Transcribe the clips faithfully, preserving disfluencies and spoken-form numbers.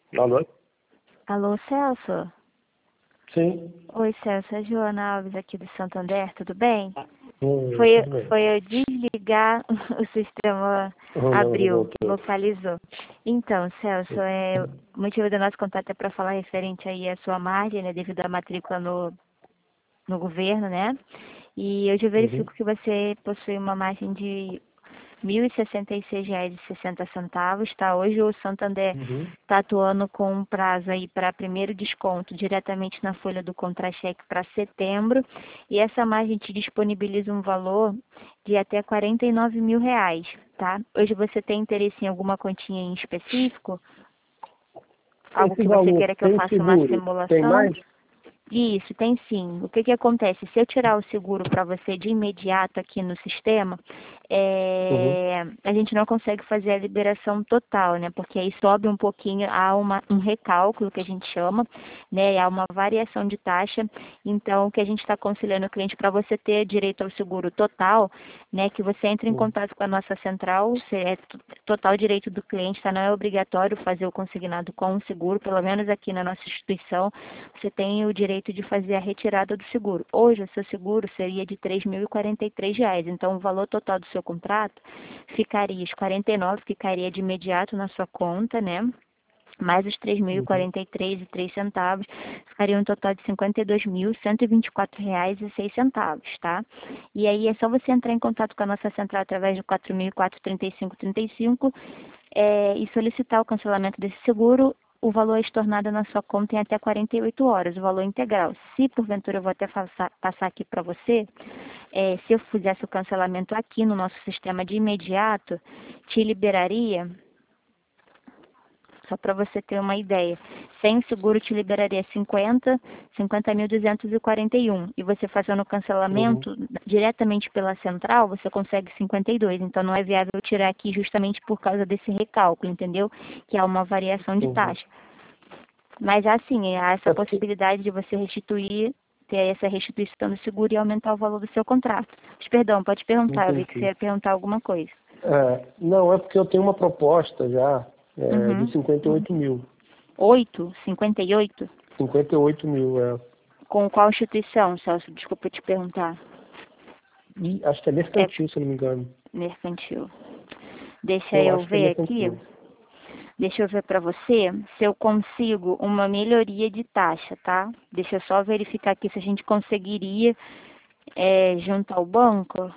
Alô? Alô, Celso? Sim. Oi, Celso, é a Joana Alves aqui do Santander, tudo bem? Hum, Foi, tudo bem. foi eu desligar, o sistema Hum, não, não abriu, voltou. localizou. Então, Celso, é, o motivo do nosso contato é para falar referente aí à sua margem, né, devido à matrícula no, no governo, né? E hoje eu Uhum. verifico que você possui uma margem de mil e sessenta e seis reais e sessenta centavos, tá? Hoje o Santander Uhum. está atuando com um prazo aí para primeiro desconto diretamente na folha do contra-cheque para setembro, e essa margem te disponibiliza um valor de até quarenta e nove mil reais, tá? Hoje você tem interesse em alguma quantia em específico? Algo Esse que você valor queira que eu tem faça uma seguro? Tem simulação? mais? Isso, tem sim. O que que acontece? Se eu tirar o seguro para você de imediato aqui no sistema, Uhum. é, a gente não consegue fazer a liberação total, né? Porque aí sobe um pouquinho, há uma, um recálculo que a gente chama, né? Há uma variação de taxa. Então, o que a gente está aconselhando o cliente para você ter direito ao seguro total, né? Que você entre em Uhum. contato com a nossa central, se é t- total direito do cliente, tá? Não é obrigatório fazer o consignado com o seguro, pelo menos aqui na nossa instituição, você tem o direito de fazer a retirada do seguro. Hoje, o seu seguro seria de três mil e quarenta e três reais. Então, o valor total do seu contrato ficaria os quarenta e nove, que cairia de imediato na sua conta, né? Mais os três mil e Uhum. quarenta e três e três centavos, ficaria um total de cinquenta e dois mil cento e vinte e quatro reais e seis centavos, tá? E aí é só você entrar em contato com a nossa central através do quatro mil e quatro, trinta e cinco, trinta e cinco é, e solicitar o cancelamento desse seguro. O valor é estornado na sua conta em até quarenta e oito horas, o valor integral. Se porventura eu vou até passar, passar aqui para você, é, se eu fizesse o cancelamento aqui no nosso sistema de imediato, te liberaria, só para você ter uma ideia, sem o seguro te liberaria cinquenta, cinquenta mil duzentos e quarenta e um. E você fazendo o Uhum. cancelamento diretamente pela central, você consegue cinquenta e dois. Então não é viável tirar aqui justamente por causa desse recálculo, entendeu? Que há uma variação de Uhum. taxa. Mas assim, há essa É porque, possibilidade de você restituir, ter essa restituição do seguro e aumentar o valor do seu contrato. Mas, perdão, pode perguntar, eu vi que você entendi. ia perguntar alguma coisa. É, não, é porque eu tenho uma proposta já é, de Uhum. cinquenta e oito mil. Oito, cinquenta e oito. cinquenta e oito mil, é. Com qual instituição, Celso? Desculpa te perguntar. E acho que é É mercantil, se eu não me engano. mercantil. Deixa Eu eu acho que é ver aqui. mercantil. Deixa eu ver para você se eu consigo uma melhoria de taxa, tá? Deixa eu só verificar aqui se a gente conseguiria, é, junto ao banco,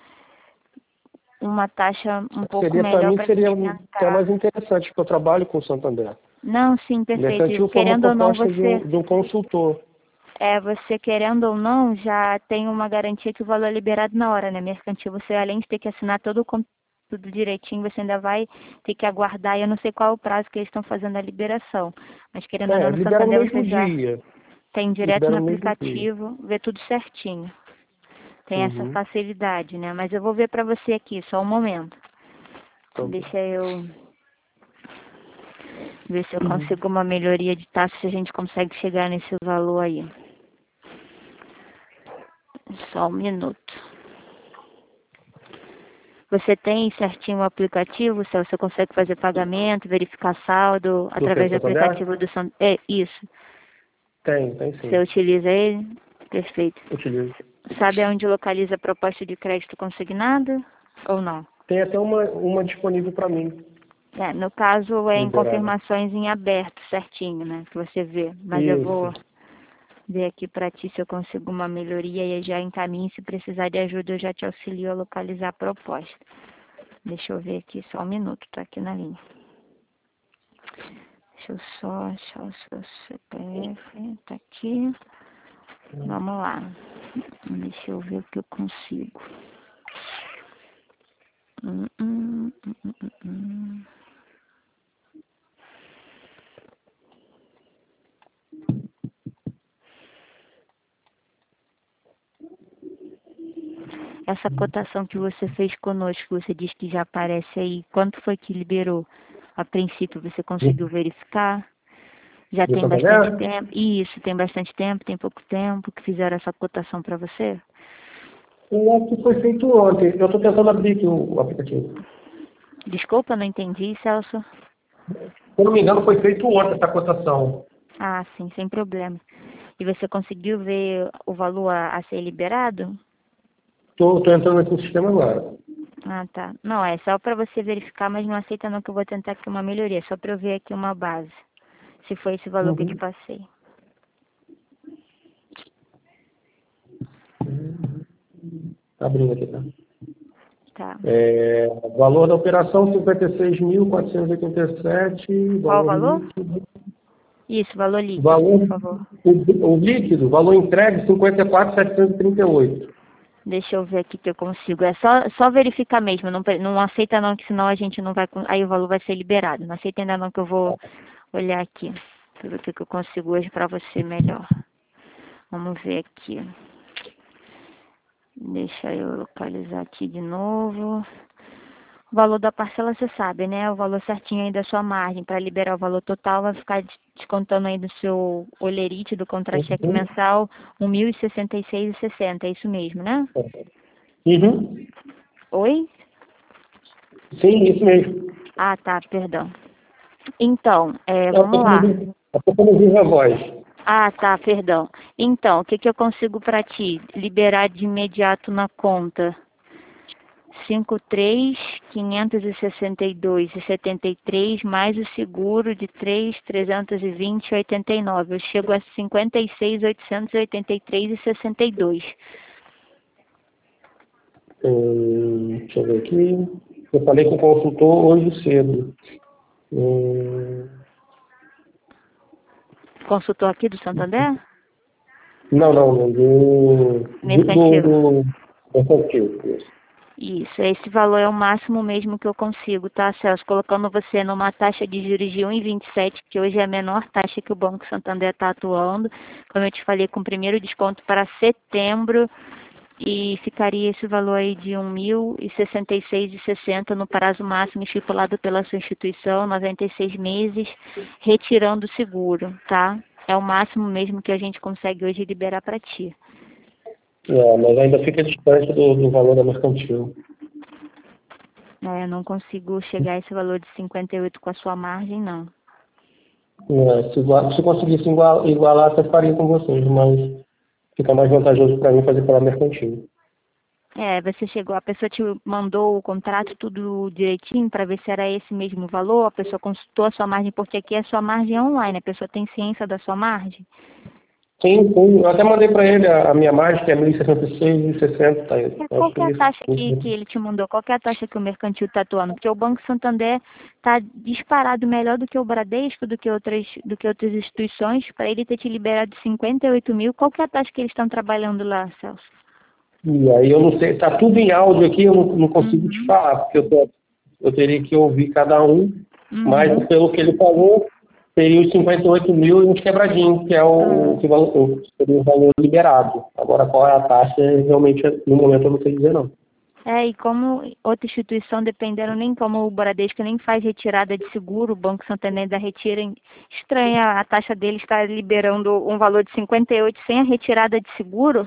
uma taxa um pouco Seria, para melhor mim, para a seria gente até mais tentar. interessante, porque eu trabalho com o Santander. Não, sim, perfeito. Mercantil foi uma Querendo ou não, proposta de você, um, de um consultor. é, você querendo ou não, já tem uma garantia que o valor é liberado na hora, né? Mercantil, você além de ter que assinar todo o con- tudo direitinho, você ainda vai ter que aguardar. E eu não sei qual é o prazo que eles estão fazendo a liberação. Mas querendo ou não, É, no libera no Santander você mesmo já dia. tem direto Libera no no mesmo dia. aplicativo, vê tudo certinho. Tem essa Uhum. facilidade, né? Mas eu vou ver para você aqui, só um momento. Tá bom. Deixa eu ver se eu Uhum. consigo uma melhoria de taxa, se a gente consegue chegar nesse valor aí. Só um minuto. Você tem certinho o aplicativo, se você consegue fazer pagamento, verificar saldo Do que? através do Santander? aplicativo do San... É, isso. Tem, tem Você sim. utiliza ele? Perfeito. Utilizo. Sabe onde localiza a proposta de crédito consignado ou não? Tem até uma, uma disponível para mim, É, no caso é em liberada. confirmações em aberto, certinho, né? Que você vê. Mas eu Isso. vou ver aqui para ti se eu consigo uma melhoria e eu já encaminho. Se precisar de ajuda, eu já te auxilio a localizar a proposta. Deixa eu ver aqui só um minuto, tá aqui na linha. Deixa eu só achar o seu C P F. Tá aqui. Vamos lá. Deixa eu ver o que eu consigo. Hum, hum, hum, hum, hum, hum. Essa cotação que você fez conosco, você diz que já aparece aí. Quanto foi que liberou? A princípio, você conseguiu verificar? Já Do tem bastante Santander? tempo? Isso, tem bastante tempo, tem pouco tempo que fizeram essa cotação para você? Eu acho que foi feito ontem. Eu estou tentando abrir aqui o, o aplicativo. Desculpa, não entendi, Celso. Se eu não me engano, foi feito ontem essa cotação. Ah, sim, sem problema. E você conseguiu ver o valor a, a ser liberado? Tô, tô entrando aqui no sistema agora. Ah, tá. Não, é só para você verificar, mas não aceita não que eu vou tentar aqui uma melhoria, só para eu ver aqui uma base. Se foi esse valor que eu te Uhum. passei. Tá abrindo aqui, tá? Tá. É, valor da operação cinquenta e seis mil quatrocentos e oitenta e sete, Qual o valor valor? líquido. Isso, valor líquido, Valor, por favor. o, o líquido, valor entregue cinquenta e quatro mil setecentos e trinta e oito. Deixa eu ver aqui que eu consigo. É só, só verificar mesmo, não, pre- não aceita não, que senão a gente não vai... con- Aí o valor vai ser liberado. Não aceita ainda não que eu vou olhar aqui. Pra ver o que que eu consigo hoje para você melhor. Vamos ver aqui. Deixa eu localizar aqui de novo. O valor da parcela você sabe, né? O valor certinho aí da sua margem. Para liberar o valor total vai ficar des- descontando aí do seu olerite, do contra-cheque Uhum. mensal, um mil e sessenta e seis e sessenta. É isso mesmo, né? Uhum. Oi? Sim, isso mesmo. Ah, tá, perdão. Então, é, É vamos lá. porque eu não vi a voz. Ah, tá, perdão. Então, o que que eu consigo para ti? Liberar de imediato na conta? cinco três quinhentos e sessenta e dois e setenta e três mais o seguro de três trezentos e vinte e oitenta e nove. Eu chego a cinquenta e seis oitocentos e oitenta e três e sessenta e dois. Hum, deixa eu ver aqui. Eu falei com o consultor hoje cedo. Hum, Consultor aqui do Santander? não, não, não. Do. Do. Do. Mercantil. do mercantil, isso. Isso, esse valor é o máximo mesmo que eu consigo, tá, Celso? Colocando você numa taxa de juros de um vírgula vinte e sete, que hoje é a menor taxa que o Banco Santander está atuando. Como eu te falei, com o primeiro desconto para setembro, e ficaria esse valor aí de um mil e sessenta e seis e sessenta no prazo máximo estipulado pela sua instituição, noventa e seis meses, retirando o seguro, tá? É o máximo mesmo que a gente consegue hoje liberar para ti. É, mas ainda fica distante do, do valor da mercantil. É, eu não consigo chegar a esse valor de cinquenta e oito com a sua margem, não. É, se, igual- se conseguisse igual- igualar, até faria com vocês, mas fica mais vantajoso para mim fazer pela mercantil. É, você chegou, a pessoa te mandou o contrato tudo direitinho para ver se era esse mesmo valor, a pessoa consultou a sua margem, porque aqui a sua margem é online, a pessoa tem ciência da sua margem? Sim, sim. Eu até mandei para ele a, a minha margem, que é mil e sessenta e seis e sessenta. Tá, É, eu qual acho que que é é a taxa que, isso. que ele te mandou? Qual que é a taxa que o mercantil está atuando? Porque o Banco Santander está disparado melhor do que o Bradesco, do que outras, do que outras instituições, para ele ter te liberado cinquenta e oito mil. Qual que é a taxa que eles estão trabalhando lá, Celso? E aí eu não sei, tá tudo em áudio aqui, eu não, não consigo te Uhum, falar, porque eu, tô, eu teria que ouvir cada um, mas uhum. pelo que ele falou, seria os cinquenta e oito mil e uns quebradinhos, que é o, Ah. o que val- o- seria o valor liberado. Agora qual é a taxa, realmente no momento eu não sei dizer não. É, e como outra instituição, dependendo nem como o Bradesco nem faz retirada de seguro, o Banco Santander ainda retira, em- estranha a taxa dele estar liberando um valor de cinquenta e oito sem a retirada de seguro,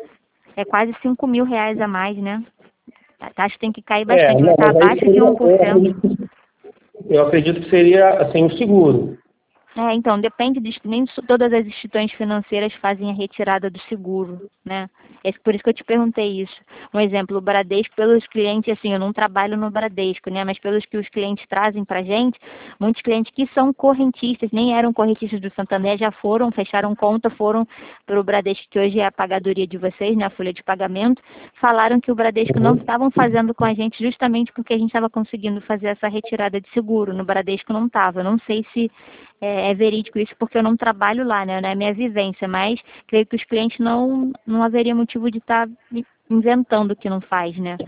é quase cinco mil reais a mais, né? A taxa tem que cair É, bastante, vai não, estar mas aí abaixo de seria, um por eu cento. acredito, que- eu acredito que seria assim, o seguro. É, então, depende de, nem su- todas as instituições financeiras fazem a retirada do seguro, né? É por isso que eu te perguntei isso. Um exemplo, o Bradesco, pelos clientes, assim, eu não trabalho no Bradesco, né? Mas pelos que os clientes trazem pra gente, muitos clientes que são correntistas, nem eram correntistas do Santander, já foram, fecharam conta, foram para o Bradesco, que hoje é a pagadoria de vocês, né? A folha de pagamento, falaram que o Bradesco não Uhum. estavam fazendo com a gente justamente porque a gente estava conseguindo fazer essa retirada de seguro. No Bradesco não estava. Eu não sei se é, é verídico isso porque eu não trabalho lá, né? Não é minha vivência, mas creio que os clientes não, não haveria motivo de estar inventando o que não faz, né?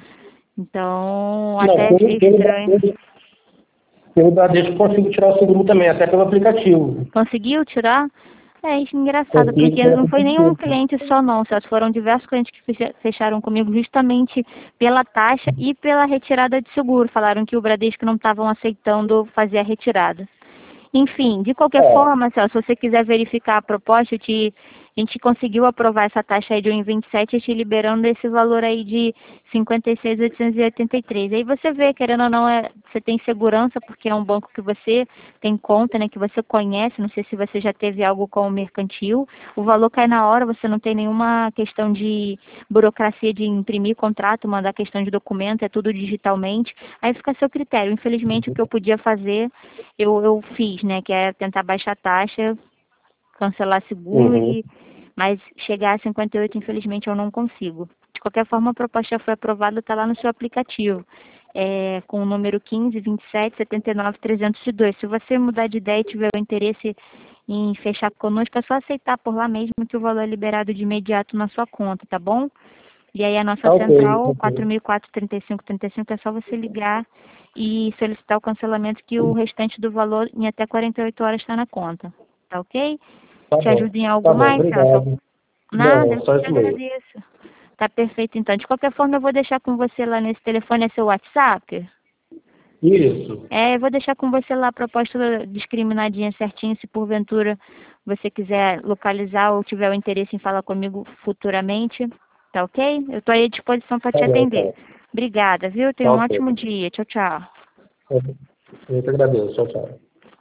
Então, Não, até pelo, achei pelo, estranho. Bradesco- pelo Bradesco eu consigo tirar o seguro também, até pelo aplicativo. Conseguiu tirar? É isso é engraçado, Consigo porque pelo não foi nenhum aplicativo. cliente só não, só foram diversos clientes que fecha- fecharam comigo justamente pela taxa e pela retirada de seguro. Falaram que o Bradesco não estavam aceitando fazer a retirada. Enfim, de qualquer É, forma, Celso, se você quiser verificar a proposta, eu te A gente conseguiu aprovar essa taxa aí de um vírgula vinte e sete, te liberando esse valor aí de cinquenta e seis mil oitocentos e oitenta e três. Aí você vê, querendo ou não, é, você tem segurança, porque é um banco que você tem conta, né, que você conhece, não sei se você já teve algo com o mercantil, o valor cai na hora, você não tem nenhuma questão de burocracia de imprimir contrato, mandar questão de documento, é tudo digitalmente, aí fica a seu critério. Infelizmente, o que eu podia fazer, eu, eu fiz, né, que é tentar baixar a taxa, cancelar seguro, Uhum. e, mas chegar a cinquenta e oito, infelizmente, eu não consigo. De qualquer forma, a proposta já foi aprovada, está lá no seu aplicativo, é, com o número quinze, vinte e sete, setenta e nove, trezentos e dois. Se você mudar de ideia e tiver o interesse em fechar conosco, é só aceitar por lá mesmo que o valor é liberado de imediato na sua conta, tá bom? E aí a nossa Tá ok, central, ok. quatro mil e quatro, trinta e cinco, trinta e cinco, é só você ligar e solicitar o cancelamento, que o restante do valor em até quarenta e oito horas está na conta, tá ok? Tá Te bom. ajudo em Tá algo bom, mais, Celso? obrigado. Nada, Não, eu só que te isso mesmo. agradeço. Tá perfeito, então. De qualquer forma, eu vou deixar com você lá nesse telefone, é seu WhatsApp? Isso. É, eu vou deixar com você lá a proposta discriminadinha certinho, se porventura você quiser localizar ou tiver o interesse em falar comigo futuramente, tá ok? Eu estou aí à disposição para Tá te bom, atender. então. Obrigada, viu? Tá Tenha um ok. ótimo dia. Tchau, tchau. Eu que agradeço. Tchau, tchau.